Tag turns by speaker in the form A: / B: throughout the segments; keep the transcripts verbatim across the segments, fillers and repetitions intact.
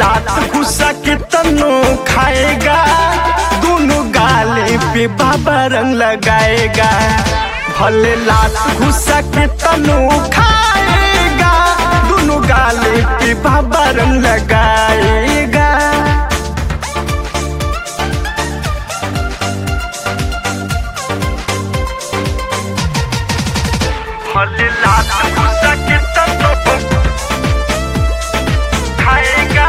A: लात गुस्सा के तनो खाएगा, दोनों गाले पे बाबा रंग लगाएगा। भले लात गुस्सा के तनो खाएगा, दोनों गाले पे बाबा रंग लगाएगा। भले लात गुस्सा के तनो खाएगा,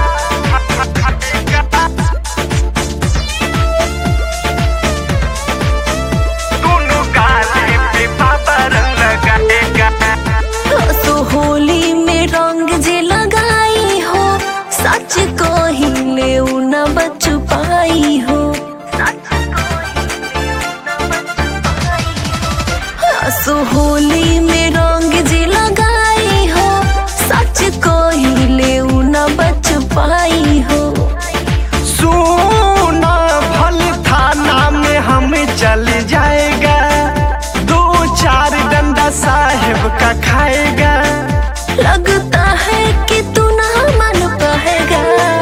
A: दोनों गाले पे बाबा रंग लगाएगा।
B: तो होली में रंग जे लगाई हो, सच को ही ले न बच पाई हो। सो होली में रंग जे लगाई हो, सच को ही ले न बच पाई हो।
A: सोना भल थाना में हमें चल जाएगा, दो चार डंडा साहेब का खाएगा।
B: लगता है कि तू ना मान पाएगा।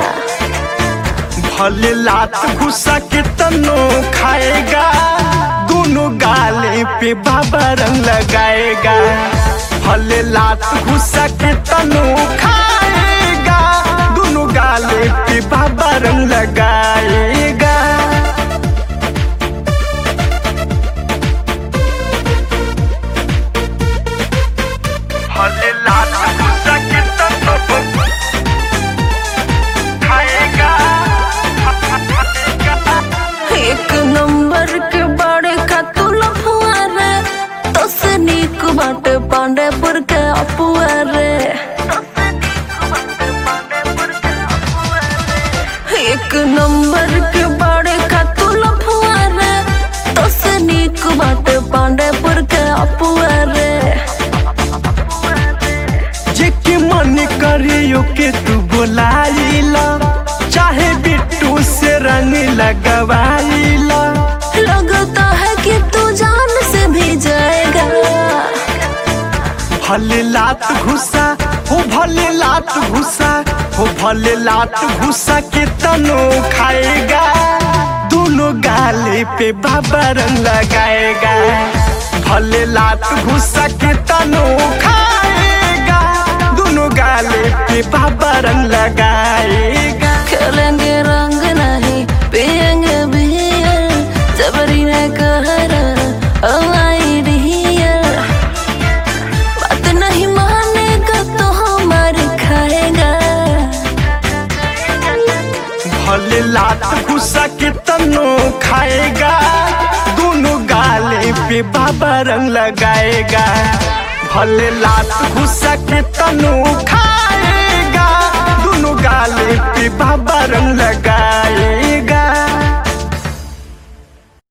A: भले लात गुस्सा के तनो खाएगा, दोनों गाले पे बाबा रंग लगाएगा। भले लात गुस्सा के तनो खाएगा, दोनों गाले पे बाबा रंग लगाएगा। भले लात गुस्सा के तनो खाएगा।
B: एक नंबर के बड़े खातू लफुआ रे, तो सनीक बाट पांडेपुर के अपुआ रे। एक नंबर के बड़े खातू लफुआ रे, तो सनीक बाट पांडेपुर के अपुआ रे।
A: जेके मन करियो के तू बोलाइला, चाहे बिट्टू से रंग लगवाइला।
B: लगता है कि तू जान से भी जाएगा।
A: भले लात घुसा हो, भले लात घुसा हो, भले लात घुसा के तनो खाएगा, दोनों गाले पे बाबा रंग लगाएगा। भले लात घुसा के तनो खाएगा, दोनों गाले पे बाबा रंग लगाएगा।
B: खेलेंगे रंग नहीं पिएंगे बियर, जबरी ने कहरा हमारी डियर। बात नहीं मानेगा तो हमारे खाएगा।
A: भले लात गुस्सा के तनो खाएगा, दोनों गाले पे बाबा रंग लगाएगा। भले लात गुस्सा के तनो खा